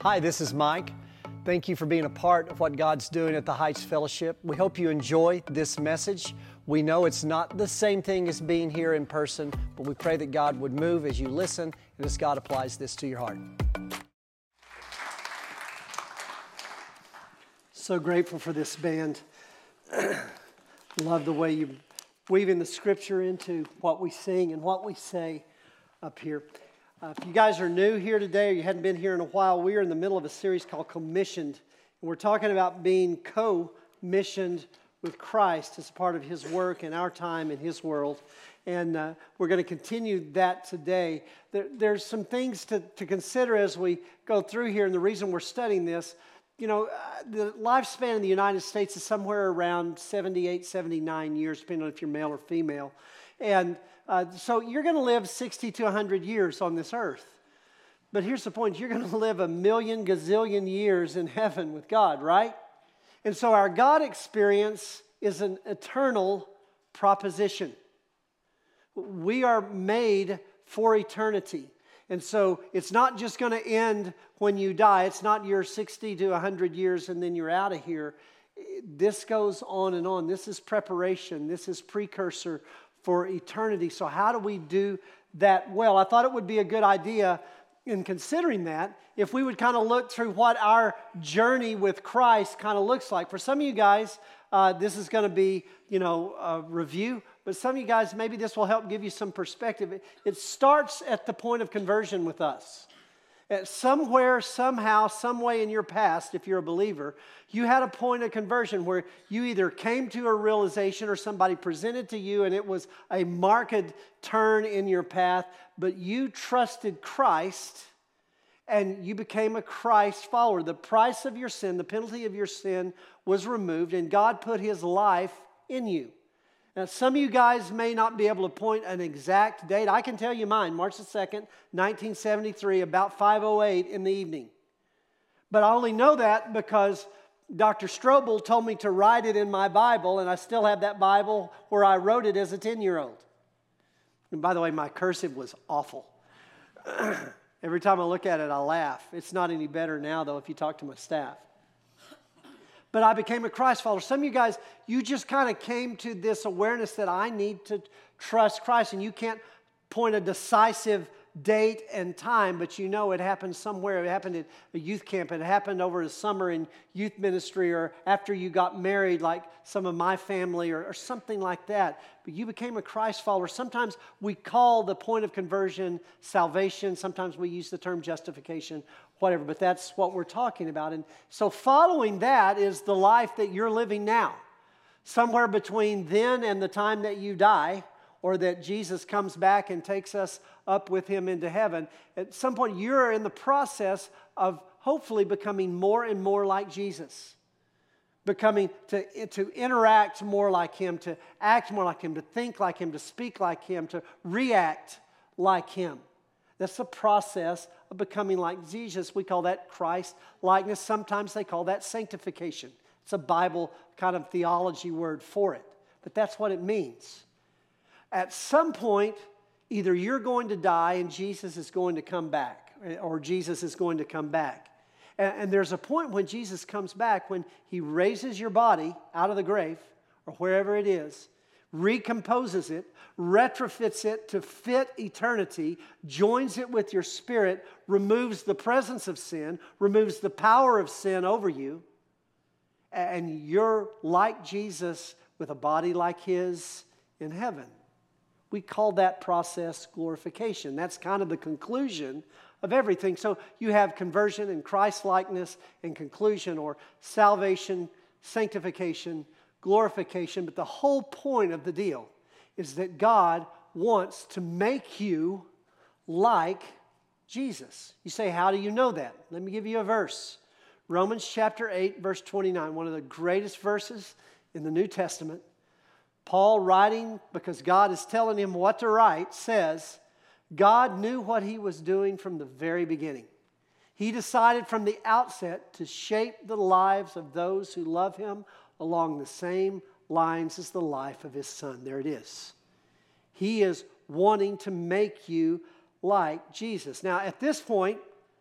Hi, this is Mike. Thank you for being a part of what God's doing at the Heights Fellowship. We hope you enjoy this message. We know it's not the same thing as being here in person, but we pray that God would move as you listen and as God applies this to your heart. So grateful for this band. Love the way you weaving the scripture into what we sing and what we say up here. If you guys are new here today or you hadn't been here in a while, we are in the middle of a series called Commissioned. And we're talking about being co-missioned with Christ as part of His work in our time in His world. And we're going to continue that today. There's some things to consider as we go through here, and the reason we're studying this, you know, the lifespan in the United States is somewhere around 78, 79 years, depending on if you're male or female. And so you're going to live 60 to 100 years on this earth. But here's the point. You're going to live a million gazillion years in heaven with God, right? And so our God experience is an eternal proposition. We are made for eternity. And so it's not just going to end when you die. It's not your 60 to 100 years and then you're out of here. This goes on and on. This is preparation. This is precursor for eternity. So how do we do that well? I thought it would be a good idea in considering that if we would kind of look through what our journey with Christ kind of looks like. For some of you guys, this is going to be, a review. But some of you guys, maybe this will help give you some perspective. It starts at the point of conversion with us. Somewhere, somehow, some way in your past, if you're a believer, you had a point of conversion where you either came to a realization or somebody presented to you and it was a marked turn in your path, but you trusted Christ and you became a Christ follower. The price of your sin, the penalty of your sin was removed and God put His life in you. Now, some of you guys may not be able to point an exact date. I can tell you mine, March the 2nd, 1973, about 5:08 in the evening. But I only know that because Dr. Strobel told me to write it in my Bible, and I still have that Bible where I wrote it as a 10-year-old. And by the way, my cursive was awful. Every time I look at it, I laugh. It's not any better now, though, if you talk to my staff. But I became a Christ follower. Some of you guys, you just kind of came to this awareness that I need to trust Christ. And you can't point a decisive date and time, but you know it happened somewhere. It happened at a youth camp. It happened over the summer in youth ministry or after you got married, like some of my family or something like that. But you became a Christ follower. Sometimes we call the point of conversion salvation. Sometimes we use the term justification, whatever. But that's what we're talking about. And so following that is the life that you're living now. Somewhere between then and the time that you die, or that Jesus comes back and takes us up with Him into heaven. At some point, you're in the process of hopefully becoming more and more like Jesus. Becoming to interact more like Him, to act more like Him, to think like Him, to speak like Him, to react like Him. That's the process of becoming like Jesus. We call that Christ likeness. Sometimes they call that sanctification. It's a Bible kind of theology word for it. But that's what it means. At some point, either you're going to die and Jesus is going to come back, or Jesus is going to come back. And there's a point when Jesus comes back, when He raises your body out of the grave, or wherever it is, recomposes it, retrofits it to fit eternity, joins it with your spirit, removes the presence of sin, removes the power of sin over you, and you're like Jesus with a body like His in heaven. We call that process glorification. That's kind of the conclusion of everything. So you have conversion and Christ-likeness and conclusion, or salvation, sanctification, glorification. But the whole point of the deal is that God wants to make you like Jesus. You say, how do you know that? Let me give you a verse. Romans chapter 8, verse 29, one of the greatest verses in the New Testament. Paul, writing because God is telling him what to write, says, God knew what He was doing from the very beginning. He decided from the outset to shape the lives of those who love Him along the same lines as the life of His Son. There it is. He is wanting to make you like Jesus. Now, at this point,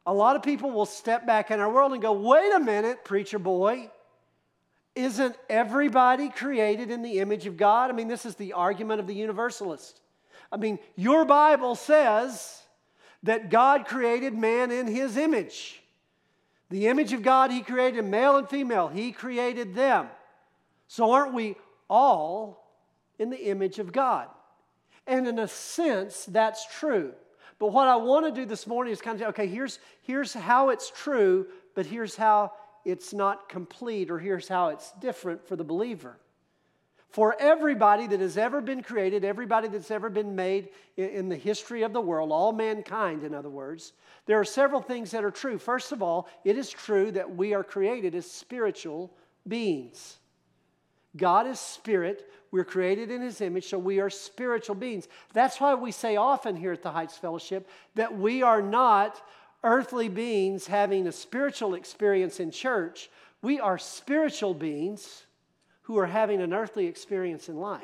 A lot of people will step back in our world and go, wait a minute, preacher boy. Isn't everybody created in the image of God? I mean, this is the argument of the universalist. I mean, your Bible says that God created man in His image. The image of God He created, male and female. He created them. So aren't we all in the image of God? And in a sense, that's true. But what I want to do this morning is kind of say, okay, here's how it's true, but here's how it's not complete, or here's how it's different for the believer. For everybody that has ever been created, everybody that's ever been made in the history of the world, all mankind, in other words, there are several things that are true. First of all, it is true that we are created as spiritual beings. God is spirit. We're created in His image, so we are spiritual beings. That's why we say often here at the Heights Fellowship that we are not earthly beings having a spiritual experience in church. We are spiritual beings who are having an earthly experience in life.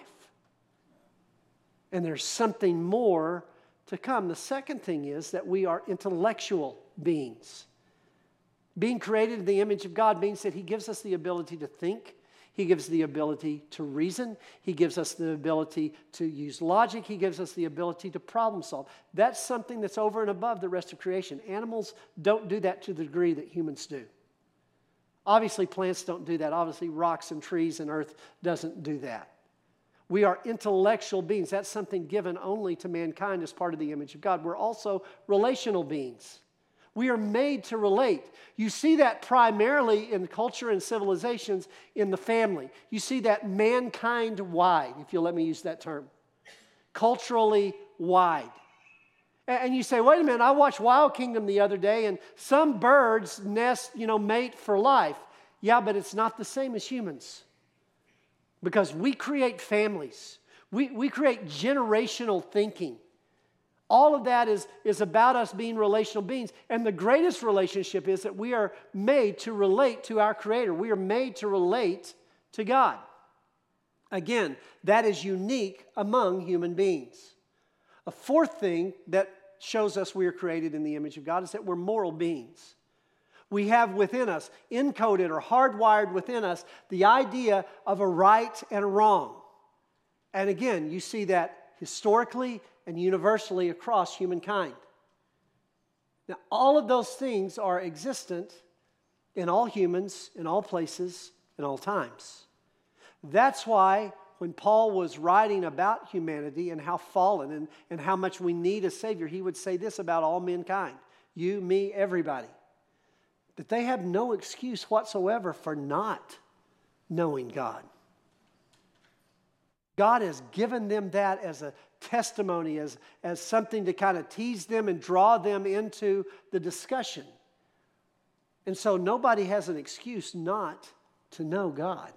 And there's something more to come. The second thing is that we are intellectual beings. Being created in the image of God means that He gives us the ability to think. He gives the ability to reason. He gives us the ability to use logic. He gives us the ability to problem solve. That's something that's over and above the rest of creation. Animals don't do that to the degree that humans do. Obviously, plants don't do that. Obviously, rocks and trees and earth doesn't do that. We are intellectual beings. That's something given only to mankind as part of the image of God. We're also relational beings. We are made to relate. You see that primarily in culture and civilizations in the family. You see that mankind-wide, if you'll let me use that term. Culturally wide. And you say, wait a minute, I watched Wild Kingdom the other day, and some birds nest, mate for life. Yeah, but it's not the same as humans. Because we create families. We create generational thinking. All of that is about us being relational beings. And the greatest relationship is that we are made to relate to our Creator. We are made to relate to God. Again, that is unique among human beings. A fourth thing that shows us we are created in the image of God is that we're moral beings. We have within us, encoded or hardwired within us, the idea of a right and a wrong. And again, you see that historically and universally across humankind. Now, all of those things are existent in all humans, in all places, in all times. That's why when Paul was writing about humanity and how fallen and how much we need a Savior, he would say this about all mankind. You, me, everybody. That they have no excuse whatsoever for not knowing God. God has given them that as a testimony, as something to kind of tease them and draw them into the discussion. And so nobody has an excuse not to know God.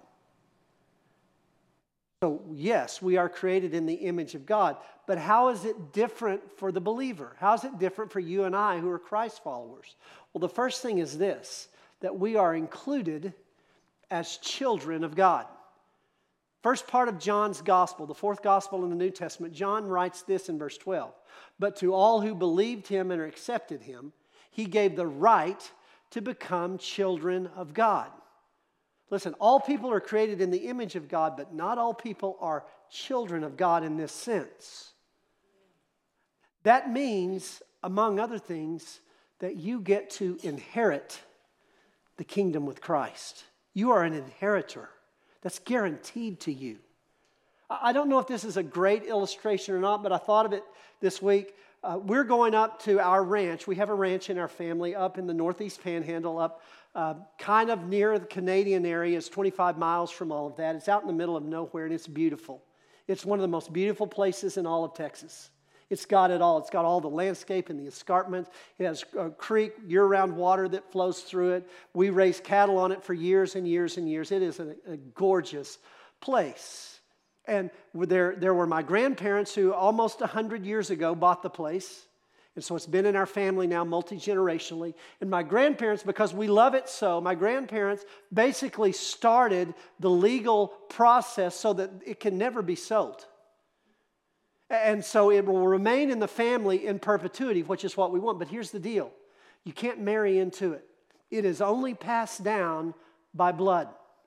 So yes, we are created in the image of God, but how is it different for the believer? How is it different for you and I who are Christ followers? Well, the first thing is this, that we are included as children of God. First part of John's gospel, the fourth gospel in the New Testament, John writes this in verse 12. But to all who believed Him and accepted Him, He gave the right to become children of God. Listen, all people are created in the image of God, but not all people are children of God in this sense. That means, among other things, that you get to inherit the kingdom with Christ. You are an inheritor. That's guaranteed to you. I don't know if this is a great illustration or not, but I thought of it this week. We're going up to our ranch. We have a ranch in our family up in the Northeast Panhandle, up kind of near the Canadian area. It's 25 miles from all of that. It's out in the middle of nowhere, and it's beautiful. It's one of the most beautiful places in all of Texas. It's got it all. It's got all the landscape and the escarpment. It has a creek, year-round water that flows through it. We raised cattle on it for years and years and years. It is a gorgeous place. And there were my grandparents who almost 100 years ago bought the place. And so it's been in our family now multi-generationally. And my grandparents, because we love it so, my grandparents basically started the legal process so that it can never be sold. And so it will remain in the family in perpetuity, which is what we want. But here's the deal. You can't marry into it. It is only passed down by blood.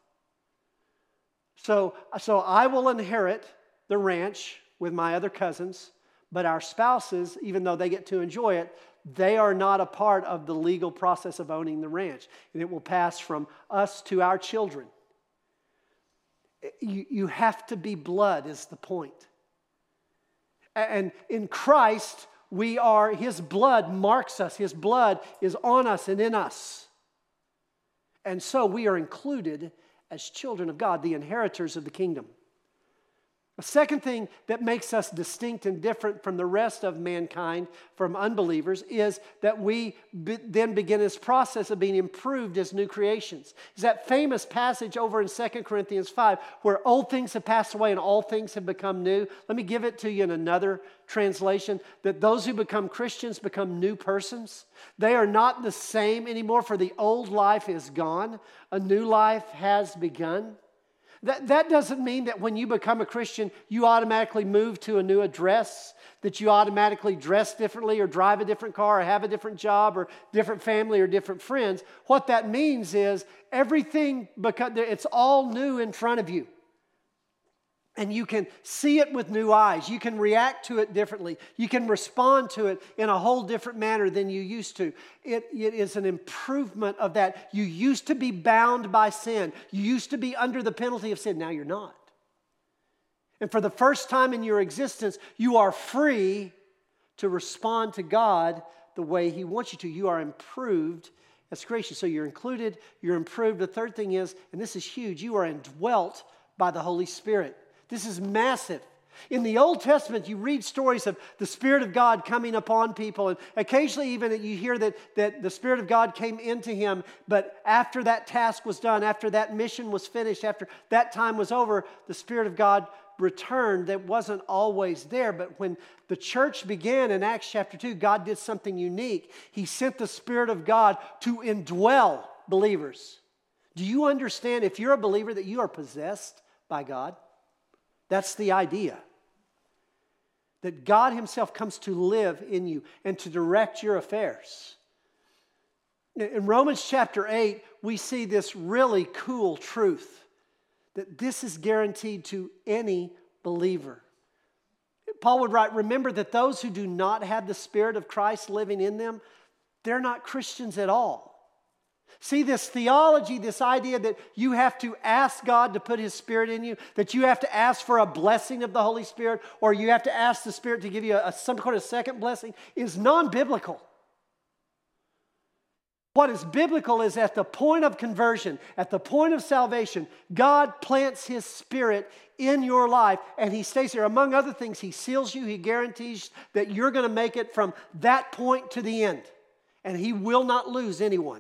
So I will inherit the ranch with my other cousins, but our spouses, even though they get to enjoy it, they are not a part of the legal process of owning the ranch. And it will pass from us to our children. You have to be blood is the point. And in Christ, His blood marks us. His blood is on us and in us. And so we are included as children of God, the inheritors of the kingdom. A second thing that makes us distinct and different from the rest of mankind, from unbelievers, is that we then begin this process of being improved as new creations. It's that famous passage over in 2 Corinthians 5 where old things have passed away and all things have become new. Let me give it to you in another translation, that those who become Christians become new persons. They are not the same anymore, for the old life is gone. A new life has begun. That doesn't mean that when you become a Christian, you automatically move to a new address, that you automatically dress differently or drive a different car or have a different job or different family or different friends. What that means is everything, it's all new in front of you. And you can see it with new eyes. You can react to it differently. You can respond to it in a whole different manner than you used to. It is an improvement of that. You used to be bound by sin. You used to be under the penalty of sin. Now you're not. And for the first time in your existence, you are free to respond to God the way He wants you to. You are improved as creation. So you're included, you're improved. The third thing is, and this is huge, you are indwelt by the Holy Spirit. This is massive. In the Old Testament, you read stories of the Spirit of God coming upon people, and occasionally even you hear that the Spirit of God came into him, but after that task was done, after that mission was finished, after that time was over, the Spirit of God returned. That wasn't always there, but when the church began in Acts chapter 2, God did something unique. He sent the Spirit of God to indwell believers. Do you understand, if you're a believer, that you are possessed by God? That's the idea. That God Himself comes to live in you and to direct your affairs. In Romans chapter 8, we see this really cool truth that this is guaranteed to any believer. Paul would write, remember that those who do not have the Spirit of Christ living in them, they're not Christians at all. See, this theology, this idea that you have to ask God to put His Spirit in you, that you have to ask for a blessing of the Holy Spirit, or you have to ask the Spirit to give you some kind of second blessing, is non-biblical. What is biblical is at the point of conversion, at the point of salvation, God plants His Spirit in your life, and He stays there. Among other things, He seals you. He guarantees that you're going to make it from that point to the end, and He will not lose anyone.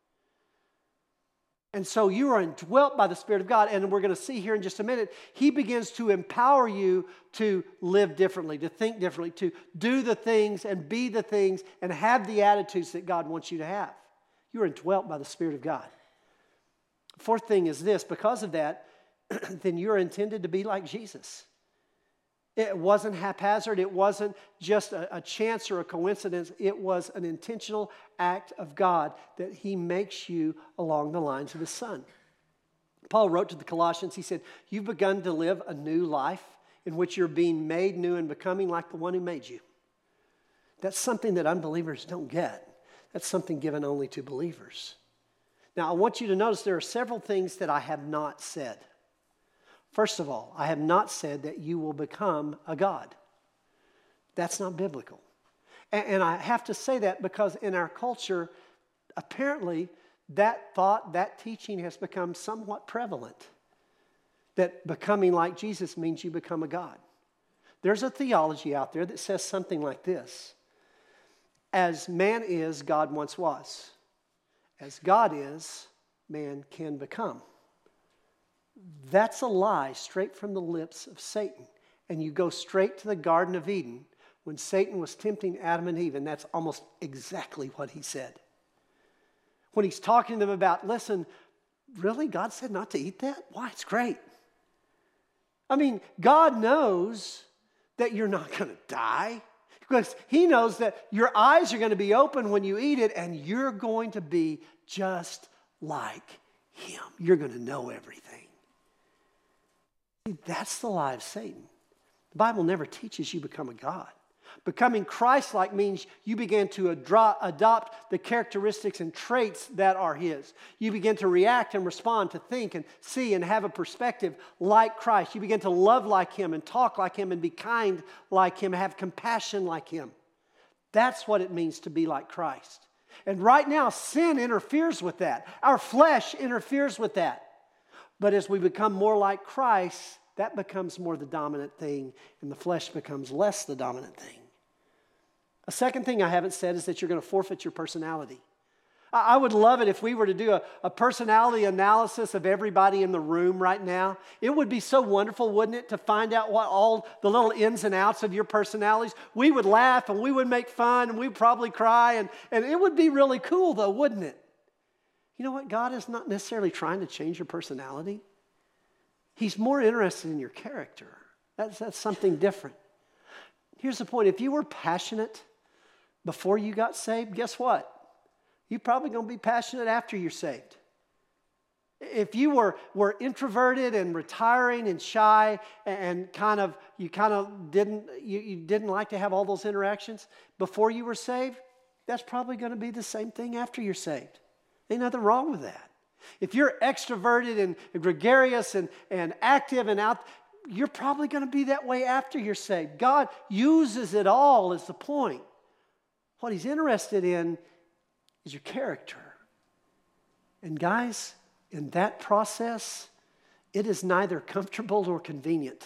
And so you are indwelt by the Spirit of God, and we're going to see here in just a minute, He begins to empower you to live differently, to think differently, to do the things and be the things and have the attitudes that God wants you to have. You are indwelt by the Spirit of God. Fourth thing is this, because of that, then you're intended to be like Jesus. It wasn't haphazard. It wasn't just a chance or a coincidence. It was an intentional act of God that He makes you along the lines of His Son. Paul wrote to the Colossians, he said, you've begun to live a new life in which you're being made new and becoming like the one who made you. That's something that unbelievers don't get. That's something given only to believers. Now, I want you to notice there are several things that I have not said. First of all, I have not said that you will become a god. That's not biblical. And I have to say that because in our culture, apparently that thought, that teaching has become somewhat prevalent. That becoming like Jesus means you become a god. There's a theology out there that says something like this. As man is, God once was. As God is, man can become. That's a lie straight from the lips of Satan. And you go straight to the Garden of Eden when Satan was tempting Adam and Eve, and that's almost exactly what he said. When he's talking to them about, listen, really? God said not to eat that? Why? It's great. I mean, God knows that you're not going to die. Because He knows that your eyes are going to be open when you eat it, and you're going to be just like Him. You're going to know everything. See, that's the lie of Satan. The Bible never teaches you become a God. Becoming Christ-like means you begin to adopt the characteristics and traits that are His. You begin to react and respond, to think and see and have a perspective like Christ. You begin to love like Him and talk like Him and be kind like Him, have compassion like Him. That's what it means to be like Christ. And right now, sin interferes with that. Our flesh interferes with that. But as we become more like Christ, that becomes more the dominant thing, and the flesh becomes less the dominant thing. A second thing I haven't said is that you're going to forfeit your personality. I would love it if we were to do a personality analysis of everybody in the room right now. It would be so wonderful, wouldn't it, to find out what all the little ins and outs of your personalities. We would laugh and we would make fun and we'd probably cry, and it would be really cool though, wouldn't it? You know what? God is not necessarily trying to change your personality. He's more interested in your character. That's something different. Here's the point. If you were passionate before you got saved, guess what? You're probably going to be passionate after you're saved. If you were introverted and retiring and shy and you didn't like to have all those interactions before you were saved, that's probably going to be the same thing after you're saved. Ain't nothing wrong with that. If you're extroverted and gregarious and active and out, you're probably going to be that way after you're saved. God uses it all is the point. What He's interested in is your character. And guys, in that process, it is neither comfortable nor convenient.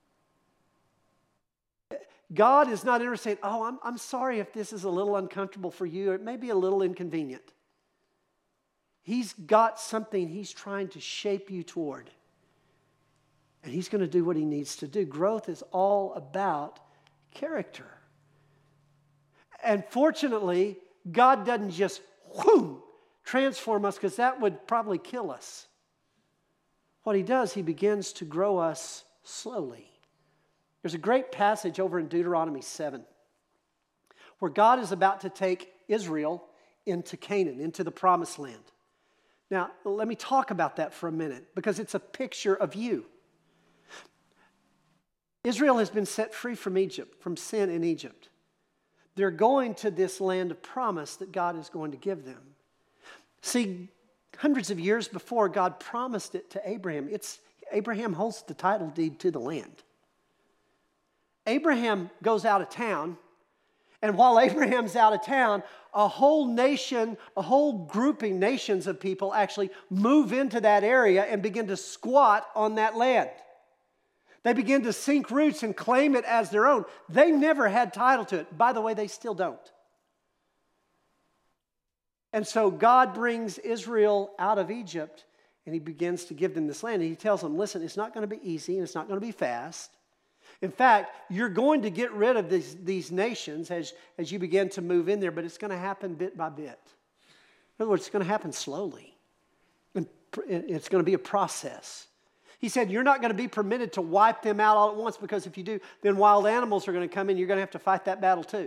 God is not interested, I'm sorry if this is a little uncomfortable for you. It may be a little inconvenient. He's got something He's trying to shape you toward. And He's going to do what He needs to do. Growth is all about character. And fortunately, God doesn't just transform us, because that would probably kill us. What He does, He begins to grow us slowly. There's a great passage over in Deuteronomy 7 where God is about to take Israel into Canaan, into the promised land. Now, let me talk about that for a minute, because it's a picture of you. Israel has been set free from Egypt, from sin in Egypt. They're going to this land of promise that God is going to give them. See, hundreds of years before, God promised it to Abraham. Abraham holds the title deed to the land. Abraham goes out of town, and while Abraham's out of town, a whole nation, a whole grouping, nations of people actually move into that area and begin to squat on that land. They begin to sink roots and claim it as their own. They never had title to it. By the way, they still don't. And so God brings Israel out of Egypt, and He begins to give them this land. And He tells them, listen, it's not going to be easy, and it's not going to be fast. In fact, you're going to get rid of these nations as you begin to move in there, but it's going to happen bit by bit. In other words, it's going to happen slowly. And it's going to be a process. He said, you're not going to be permitted to wipe them out all at once, because if you do, then wild animals are going to come in. You're going to have to fight that battle too.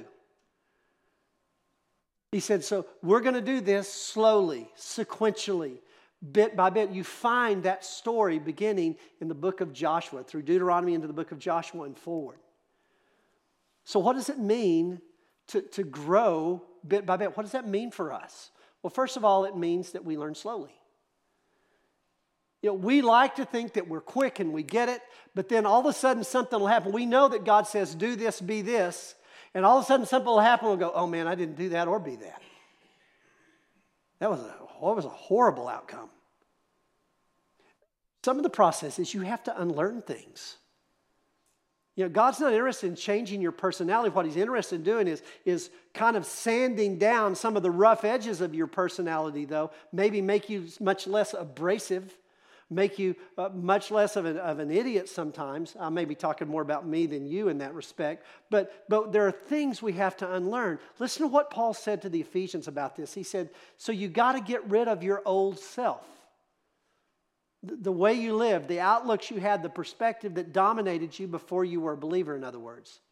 He said, so we're going to do this slowly, sequentially, bit by bit. You find that story beginning in the book of Joshua, through Deuteronomy into the book of Joshua and forward. So what does it mean to grow bit by bit? What does that mean for us? Well, first of all, it means that we learn slowly. You know, we like to think that we're quick and we get it, but then all of a sudden something will happen. We know that God says, do this, be this, and all of a sudden something will happen. We'll go, oh man, I didn't do that or be that. That was a horrible outcome. Some of the process is you have to unlearn things. You know, God's not interested in changing your personality. What He's interested in doing is kind of sanding down some of the rough edges of your personality, though. Maybe make you much less abrasive, make you much less of an idiot sometimes. I may be talking more about me than you in that respect. But there are things we have to unlearn. Listen to what Paul said to the Ephesians about this. He said, so you got to get rid of your old self. The way you lived, the outlooks you had, the perspective that dominated you before you were a believer, in other words.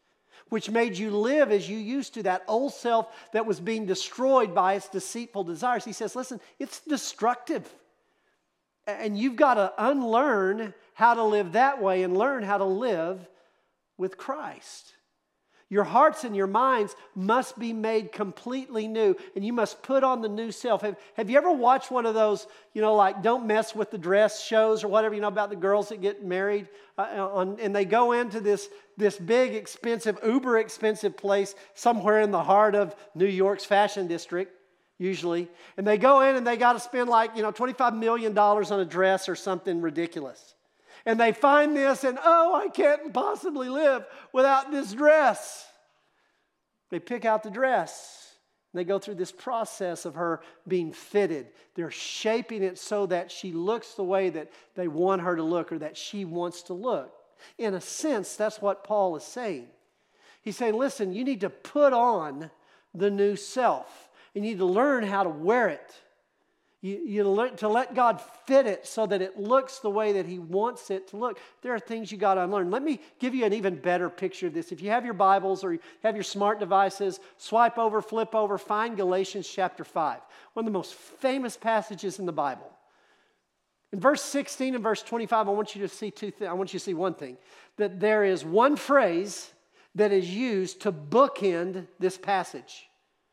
which made you live as you used to, that old self that was being destroyed by its deceitful desires. He says, listen, it's destructive. And you've got to unlearn how to live that way and learn how to live with Christ. Your hearts and your minds must be made completely new, and you must put on the new self. Have you ever watched one of those, like Don't Mess with the Dress shows or whatever, about the girls that get married and they go into this big, expensive, uber expensive place somewhere in the heart of New York's fashion district, usually, and they go in and they got to spend like, $25 million on a dress or something ridiculous. And they find this and, I can't possibly live without this dress. They pick out the dress. And they go through this process of her being fitted. They're shaping it so that she looks the way that they want her to look or that she wants to look. In a sense, that's what Paul is saying. He's saying, listen, you need to put on the new self. You need to learn how to wear it. You learn to let God fit it so that it looks the way that He wants it to look. There are things you got to unlearn. Let me give you an even better picture of this. If you have your Bibles or you have your smart devices, swipe over, flip over, find Galatians chapter 5. One of the most famous passages in the Bible. In verse 16 and verse 25, I want you to see I want you to see one thing. That there is one phrase that is used to bookend this passage.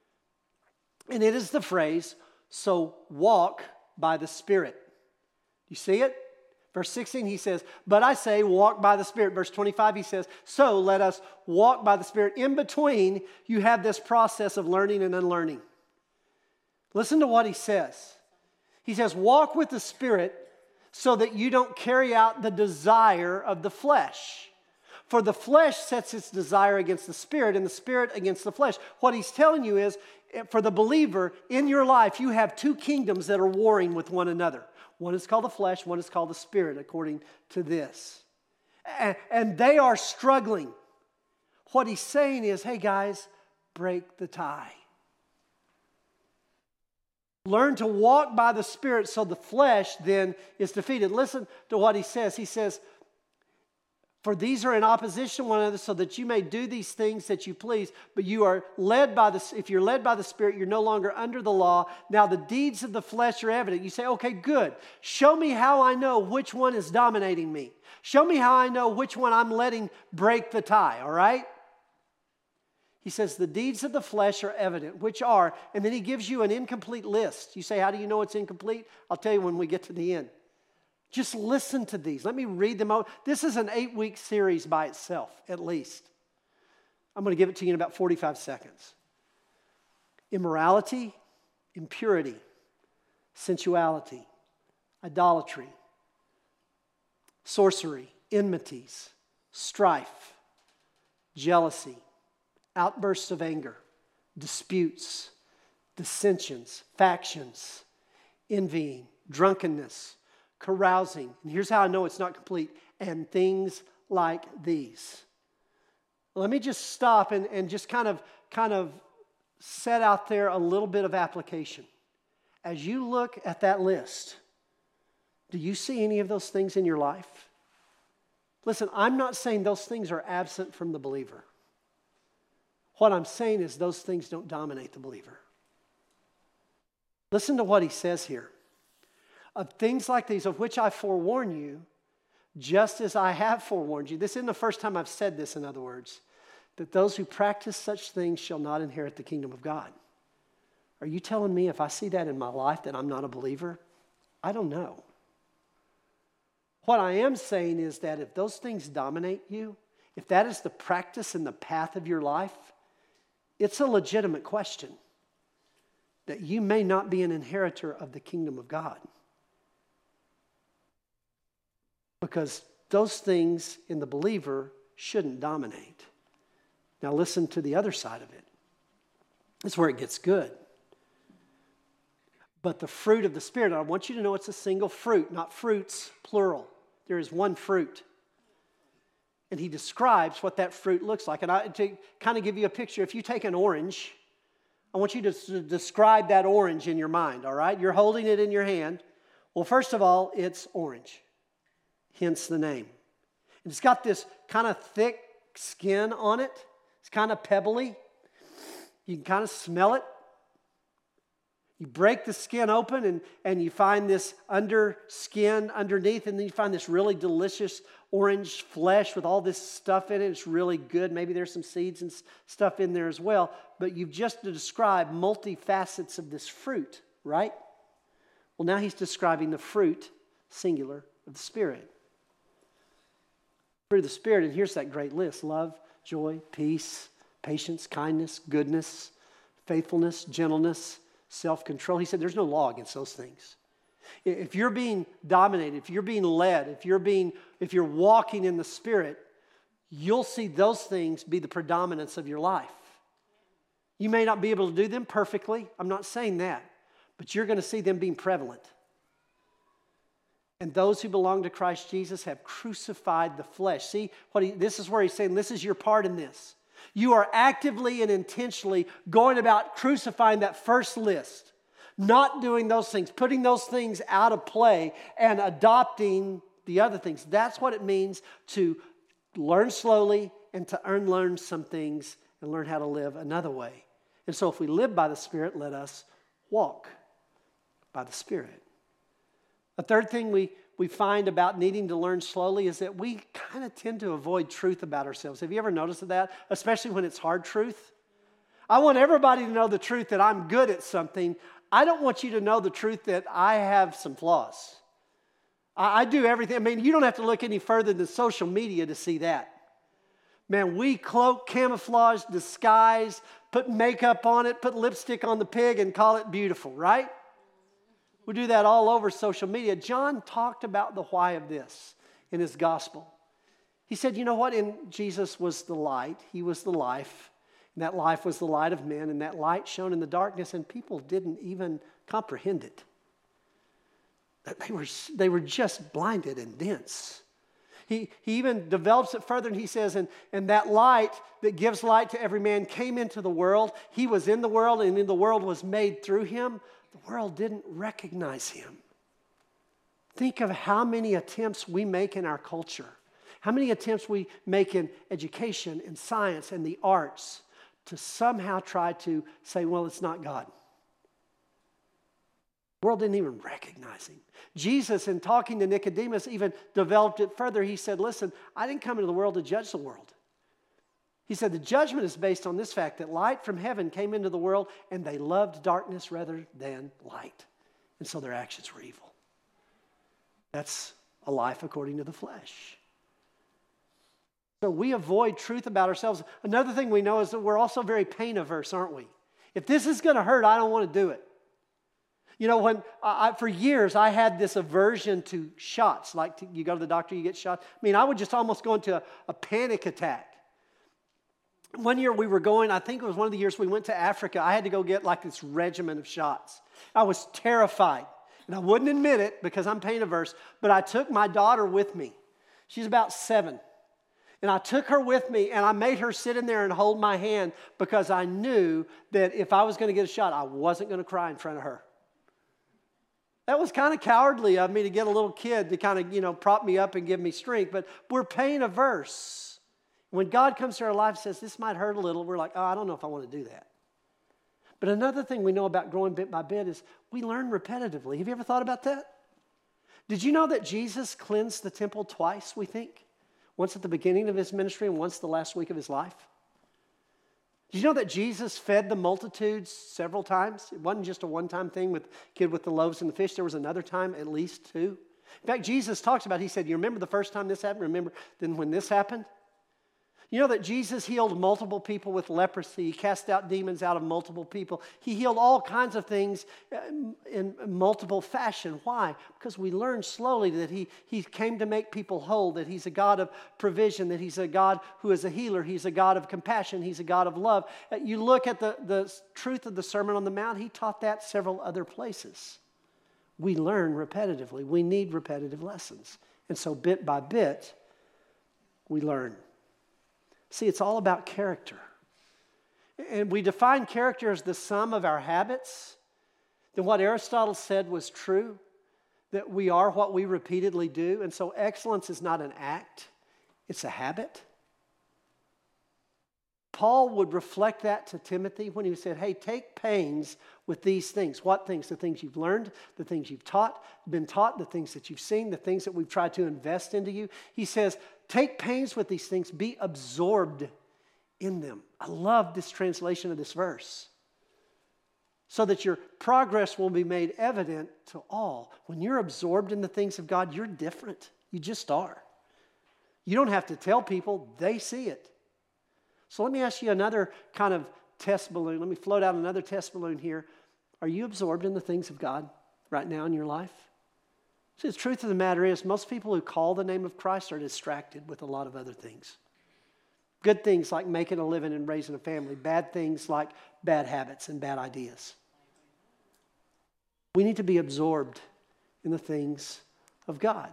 And it is the phrase, so walk by the Spirit. You see it? Verse 16, he says, but I say walk by the Spirit. Verse 25, he says, so let us walk by the Spirit. In between, you have this process of learning and unlearning. Listen to what he says. He says, walk with the Spirit so that you don't carry out the desire of the flesh. For the flesh sets its desire against the Spirit and the Spirit against the flesh. What he's telling you is, for the believer, in your life, you have two kingdoms that are warring with one another. One is called the flesh, one is called the Spirit, according to this. And they are struggling. What he's saying is, hey guys, break the tie. Learn to walk by the Spirit so the flesh then is defeated. Listen to what he says. He says, for these are in opposition to one another so that you may do these things that you please. But you are led by if you're led by the Spirit, you're no longer under the law. Now the deeds of the flesh are evident. You say, okay, good. Show me how I know which one is dominating me. Show me how I know which one I'm letting break the tie, all right? He says the deeds of the flesh are evident, which are, and then he gives you an incomplete list. You say, how do you know it's incomplete? I'll tell you when we get to the end. Just listen to these. Let me read them out. This is an 8-week series by itself, at least. I'm going to give it to you in about 45 seconds. Immorality, impurity, sensuality, idolatry, sorcery, enmities, strife, jealousy, outbursts of anger, disputes, dissensions, factions, envying, drunkenness, carousing, and here's how I know it's not complete, and things like these. Let me just stop and just kind of set out there a little bit of application. As you look at that list, do you see any of those things in your life? Listen, I'm not saying those things are absent from the believer. What I'm saying is those things don't dominate the believer. Listen to what he says here. Of things like these, of which I forewarn you, just as I have forewarned you. This isn't the first time I've said this, in other words, that those who practice such things shall not inherit the kingdom of God. Are you telling me if I see that in my life that I'm not a believer? I don't know. What I am saying is that if those things dominate you, if that is the practice and the path of your life, it's a legitimate question that you may not be an inheritor of the kingdom of God. Because those things in the believer shouldn't dominate. Now listen to the other side of it. It's where it gets good. But the fruit of the Spirit, I want you to know it's a single fruit, not fruits, plural. There is one fruit. And he describes what that fruit looks like. And to kind of give you a picture, if you take an orange, I want you to describe that orange in your mind, all right? You're holding it in your hand. Well, first of all, it's orange. Hence the name. And it's got this kind of thick skin on it It's kind of pebbly. You can kind of smell it. You break the skin open and you find this under skin underneath, and then you find this really delicious orange flesh with all this stuff in it. It's really good. Maybe there's some seeds and stuff in there as well. But you've just described multifacets of this fruit, right? Well, now he's describing the fruit, singular, of the Spirit. Fruit of the Spirit, and here's that great list: love, joy, peace, patience, kindness, goodness, faithfulness, gentleness, self-control. He said there's no law against those things. If you're being dominated, if you're being led, if you're walking in the Spirit, you'll see those things be the predominance of your life. You may not be able to do them perfectly. I'm not saying that. But you're going to see them being prevalent. And those who belong to Christ Jesus have crucified the flesh. See, this is where he's saying, this is your part in this. You are actively and intentionally going about crucifying that first list, not doing those things, putting those things out of play and adopting the other things. That's what it means to learn slowly and to unlearn some things and learn how to live another way. And so if we live by the Spirit, let us walk by the Spirit. A third thing we find about needing to learn slowly is that we kind of tend to avoid truth about ourselves. Have you ever noticed that? Especially when it's hard truth. I want everybody to know the truth that I'm good at something. I don't want you to know the truth that I have some flaws. I do everything. I mean, you don't have to look any further than social media to see that. Man, we cloak, camouflage, disguise, put makeup on it, put lipstick on the pig and call it beautiful, right? We do that all over social media. John talked about the why of this in his gospel. He said, you know what? Jesus was the light. He was the life. And that life was the light of men. And that light shone in the darkness. And people didn't even comprehend it. They were just blinded and dense. He even develops it further. And he says, and that light that gives light to every man came into the world. He was in the world, and the world was made through him. The world didn't recognize him. Think of how many attempts we make in our culture, how many attempts we make in education and science and the arts to somehow try to say, well, it's not God. The world didn't even recognize him. Jesus, in talking to Nicodemus, even developed it further. He said, listen, I didn't come into the world to judge the world. He said the judgment is based on this fact that light from heaven came into the world and they loved darkness rather than light. And so their actions were evil. That's a life according to the flesh. So we avoid truth about ourselves. Another thing we know is that we're also very pain averse, aren't we? If this is going to hurt, I don't want to do it. You know, when for years I had this aversion to shots. Like you go to the doctor, you get shot. I mean, I would just almost go into a panic attack. One year we were going, I think it was one of the years we went to Africa. I had to go get like this regimen of shots. I was terrified. And I wouldn't admit it because I'm pain averse, but I took my daughter with me. She's about 7. And I took her with me and I made her sit in there and hold my hand because I knew that if I was going to get a shot, I wasn't going to cry in front of her. That was kind of cowardly of me to get a little kid to kind of, prop me up and give me strength, but we're pain averse. When God comes to our life and says, this might hurt a little, we're like, oh, I don't know if I want to do that. But another thing we know about growing bit by bit is we learn repetitively. Have you ever thought about that? Did you know that Jesus cleansed the temple twice, we think? Once at the beginning of his ministry and once the last week of his life? Did you know that Jesus fed the multitudes several times? It wasn't just a one-time thing with the kid with the loaves and the fish. There was another time, at least 2. In fact, Jesus talks about, he said, you remember the first time this happened? Remember then when this happened? You know that Jesus healed multiple people with leprosy. He cast out demons out of multiple people. He healed all kinds of things in multiple fashion. Why? Because we learned slowly that he came to make people whole, that he's a God of provision, that he's a God who is a healer. He's a God of compassion. He's a God of love. You look at the truth of the Sermon on the Mount, he taught that several other places. We learn repetitively. We need repetitive lessons. And so bit by bit, we learn. See, it's all about character. And we define character as the sum of our habits. Then what Aristotle said was true, that we are what we repeatedly do. And so excellence is not an act, it's a habit. Paul would reflect that to Timothy when he said, hey, take pains with these things. What things? The things you've learned, the things you've been taught, the things that you've seen, the things that we've tried to invest into you. He says, take pains with these things, be absorbed in them. I love this translation of this verse. So that your progress will be made evident to all. When you're absorbed in the things of God, you're different. You just are. You don't have to tell people, they see it. So let me ask you another kind of test balloon. Let me float out another test balloon here. Are you absorbed in the things of God right now in your life? See, the truth of the matter is, most people who call the name of Christ are distracted with a lot of other things. Good things like making a living and raising a family. Bad things like bad habits and bad ideas. We need to be absorbed in the things of God.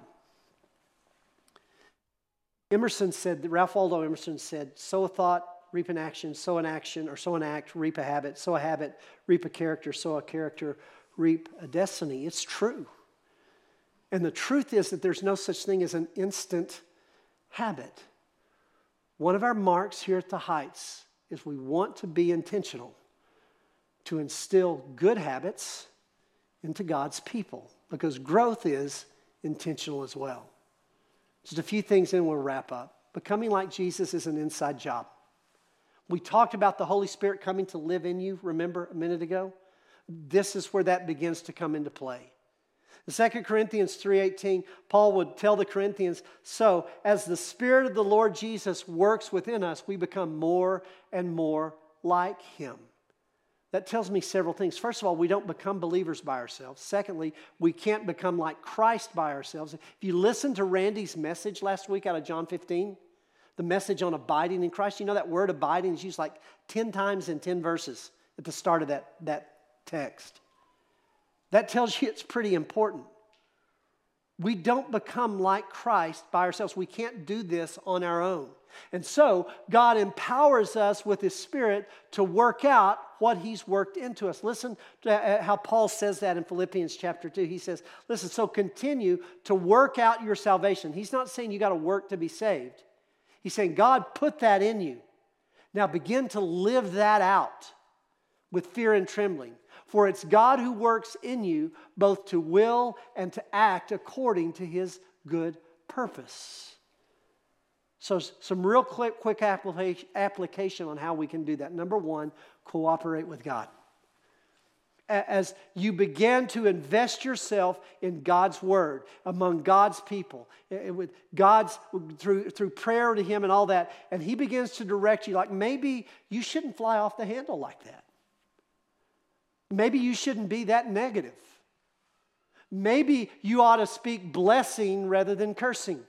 Ralph Waldo Emerson said, sow a thought, reap an action, sow an action, or sow an act, reap a habit, sow a habit, reap a character, sow a character, reap a destiny. It's true. And the truth is that there's no such thing as an instant habit. One of our marks here at the Heights is we want to be intentional to instill good habits into God's people, because growth is intentional as well. Just a few things and we'll wrap up. Becoming like Jesus is an inside job. We talked about the Holy Spirit coming to live in you, remember, a minute ago? This is where that begins to come into play. In 2 Corinthians 3:18, Paul would tell the Corinthians, so as the Spirit of the Lord Jesus works within us, we become more and more like Him. That tells me several things. First of all, we don't become believers by ourselves. Secondly, we can't become like Christ by ourselves. If you listen to Randy's message last week out of John 15, the message on abiding in Christ, you know that word abiding is used like 10 times in 10 verses at the start of that text. That tells you it's pretty important. We don't become like Christ by ourselves. We can't do this on our own. And so, God empowers us with His Spirit to work out what He's worked into us. Listen to how Paul says that in Philippians chapter 2. He says, listen, so continue to work out your salvation. He's not saying you got to work to be saved. He's saying, God put that in you. Now begin to live that out with fear and trembling. For it's God who works in you both to will and to act according to His good purpose. So some real quick application on how we can do that. Number one, cooperate with God. As you begin to invest yourself in God's Word, among God's people, with through prayer to Him and all that, and He begins to direct you, like maybe you shouldn't fly off the handle like that. Maybe you shouldn't be that negative. Maybe you ought to speak blessing rather than cursing.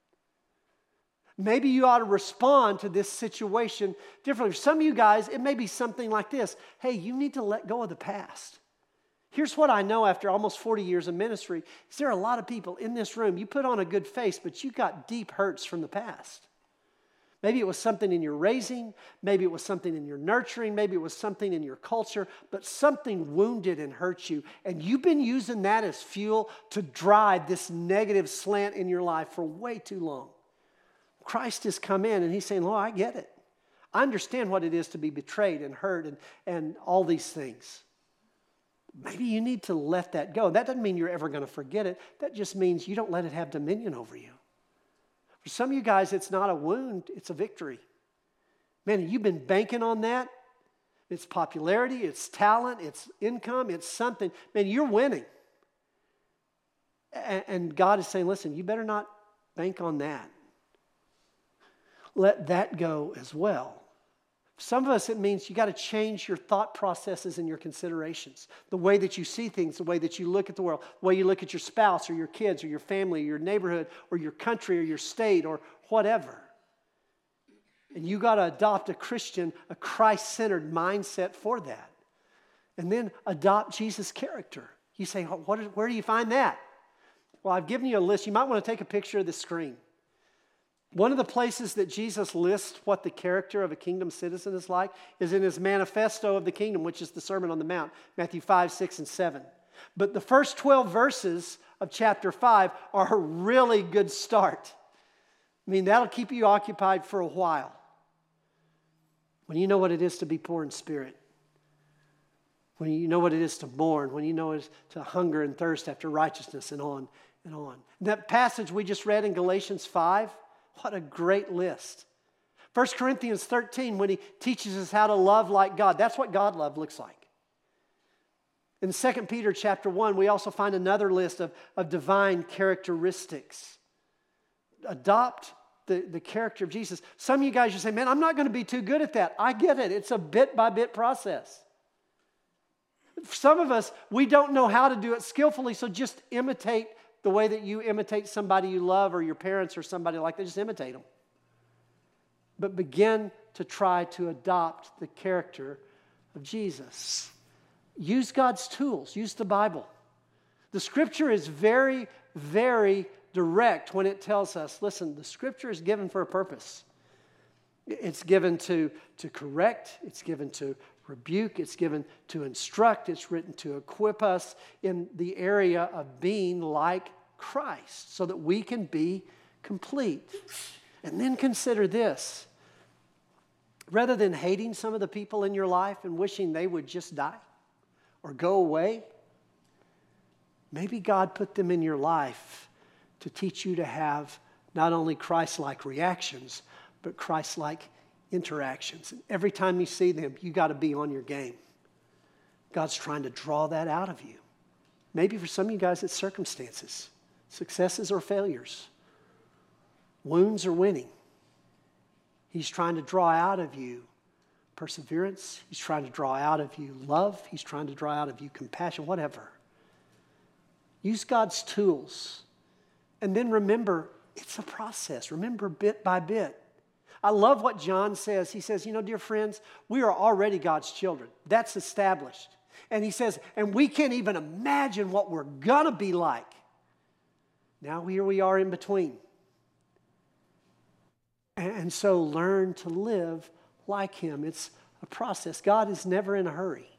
Maybe you ought to respond to this situation differently. For some of you guys, it may be something like this. Hey, you need to let go of the past. Here's what I know after almost 40 years of ministry. Is there are a lot of people in this room, you put on a good face, but you got deep hurts from the past. Maybe it was something in your raising. Maybe it was something in your nurturing. Maybe it was something in your culture. But something wounded and hurt you. And you've been using that as fuel to drive this negative slant in your life for way too long. Christ has come in and He's saying, Lord, I get it. I understand what it is to be betrayed and hurt and all these things. Maybe you need to let that go. That doesn't mean you're ever going to forget it. That just means you don't let it have dominion over you. For some of you guys, it's not a wound, it's a victory. Man, you've been banking on that. It's popularity, it's talent, it's income, it's something. Man, you're winning. And God is saying, listen, you better not bank on that. Let that go as well. For some of us, it means you got to change your thought processes and your considerations. The way that you see things, the way that you look at the world, the way you look at your spouse or your kids or your family or your neighborhood or your country or your state or whatever. And you got to adopt a Christ-centered mindset for that. And then adopt Jesus' character. You say, where do you find that? Well, I've given you a list. You might want to take a picture of the screen. One of the places that Jesus lists what the character of a kingdom citizen is like is in His manifesto of the kingdom, which is the Sermon on the Mount, Matthew 5, 6, and 7. But the first 12 verses of chapter 5 are a really good start. I mean, that'll keep you occupied for a while. when you know what it is to be poor in spirit, when you know what it is to mourn, when you know it is to hunger and thirst after righteousness, and on and on. That passage we just read in Galatians 5, what a great list. 1 Corinthians 13, when he teaches us how to love like God, that's what God love looks like. In 2 Peter chapter 1, we also find another list of divine characteristics. Adopt the character of Jesus. Some of you guys, you say, man, I'm not going to be too good at that. I get it. It's a bit-by-bit process. For some of us, we don't know how to do it skillfully, so just imitate the way that you imitate somebody you love or your parents or somebody like that. Just imitate them. But begin to try to adopt the character of Jesus. Use God's tools. Use the Bible. The Scripture is very, very direct when it tells us, listen, the Scripture is given for a purpose. It's given to correct. It's given to rebuke. It's given to instruct. It's written to equip us in the area of being like Christ so that we can be complete. And then consider this. Rather than hating some of the people in your life and wishing they would just die or go away, maybe God put them in your life to teach you to have not only Christ-like reactions, but Christ-like interactions. And every time you see them, you got to be on your game. God's trying to draw that out of you. Maybe for some of you guys, it's circumstances, successes or failures, wounds or winning. He's trying to draw out of you perseverance. He's trying to draw out of you love. He's trying to draw out of you compassion, whatever. Use God's tools. And then remember, it's a process. Remember bit by bit. I love what John says. He says, dear friends, we are already God's children. That's established. And he says, and we can't even imagine what we're going to be like. Now here we are in between. And so learn to live like Him. It's a process. God is never in a hurry.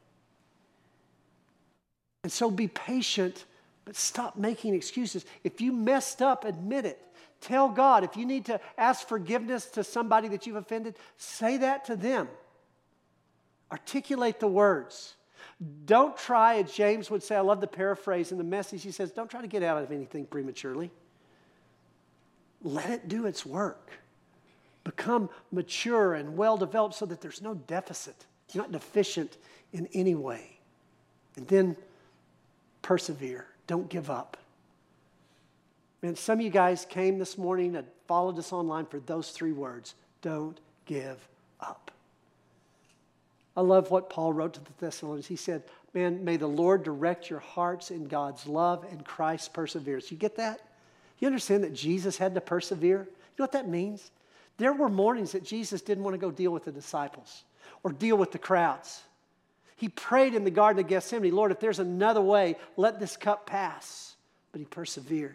And so be patient, but stop making excuses. If you messed up, admit it. Tell God. If you need to ask forgiveness to somebody that you've offended, say that to them. Articulate the words. Don't try, as James would say, I love the paraphrase in the Message. He says, don't try to get out of anything prematurely. Let it do its work. Become mature and well-developed so that there's no deficit. You're not deficient in any way. And then persevere. Don't give up. Man, some of you guys came this morning and followed us online for those 3 words. Don't give up. I love what Paul wrote to the Thessalonians. He said, man, may the Lord direct your hearts in God's love and Christ's perseverance. You get that? You understand that Jesus had to persevere? You know what that means? There were mornings that Jesus didn't want to go deal with the disciples or deal with the crowds. He prayed in the Garden of Gethsemane, Lord, if there's another way, let this cup pass. But he persevered.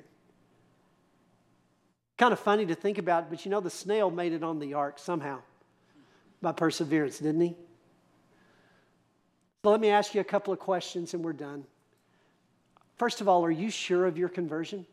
Kind of funny to think about, but the snail made it on the ark somehow by perseverance, didn't he? So let me ask you a couple of questions and we're done. First of all, are you sure of your conversion?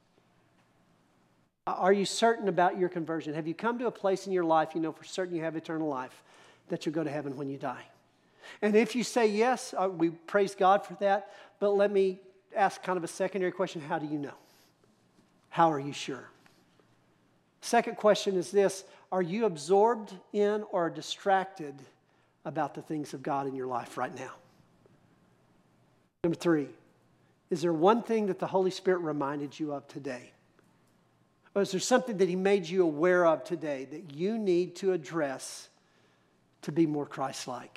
Are you certain about your conversion? Have you come to a place in your life, for certain you have eternal life, that you'll go to heaven when you die? And if you say yes, we praise God for that. But let me ask kind of a secondary question. How do you know? How are you sure? Second question is this. Are you absorbed in or distracted about the things of God in your life right now? Number 3, is there one thing that the Holy Spirit reminded you of today? Or is there something that He made you aware of today that you need to address to be more Christ-like?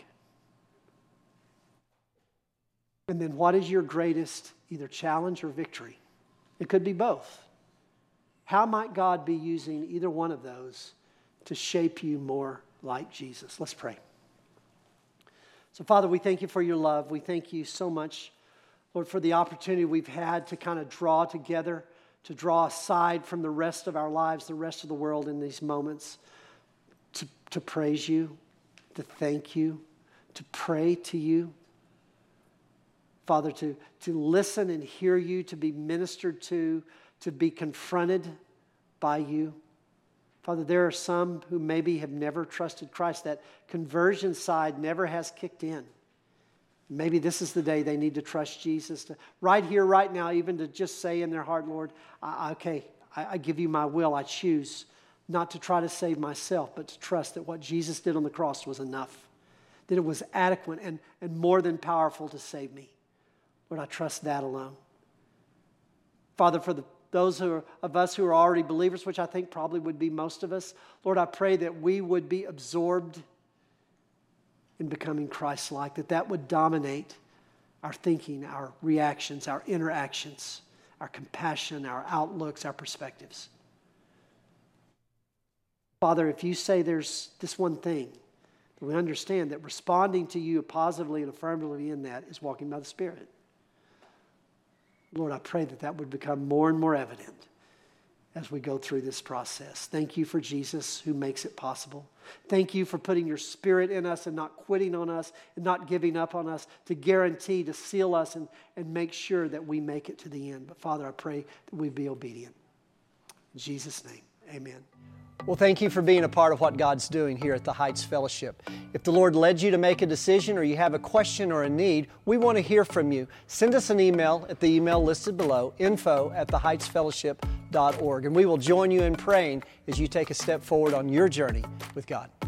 And then what is your greatest either challenge or victory? It could be both. How might God be using either one of those to shape you more like Jesus? Let's pray. So, Father, we thank you for your love. We thank you so much, Lord, for the opportunity we've had to kind of draw together, to draw aside from the rest of our lives, the rest of the world in these moments, to praise you, to thank you, to pray to you. Father, to listen and hear you, to be ministered to be confronted by you. Father, there are some who maybe have never trusted Christ. That conversion side never has kicked in. Maybe this is the day they need to trust Jesus. Right here, right now, even to just say in their heart, Lord, I give you my will. I choose not to try to save myself, but to trust that what Jesus did on the cross was enough, that it was adequate and more than powerful to save me. Lord, I trust that alone. Father, for those of us who are already believers, which I think probably would be most of us, Lord, I pray that we would be absorbed in becoming Christ-like, that would dominate our thinking, our reactions, our interactions, our compassion, our outlooks, our perspectives. Father, if you say there's this one thing, we understand that responding to you positively and affirmatively in that is walking by the Spirit. Lord, I pray that would become more and more evident as we go through this process. Thank you for Jesus who makes it possible. Thank you for putting your Spirit in us and not quitting on us and not giving up on us to guarantee, to seal us and make sure that we make it to the end. But Father, I pray that we be obedient. In Jesus' name, amen. Well, thank you for being a part of what God's doing here at the Heights Fellowship. If the Lord led you to make a decision or you have a question or a need, we want to hear from you. Send us an email at the email listed below, info@theheightsfellowship.org, and we will join you in praying as you take a step forward on your journey with God.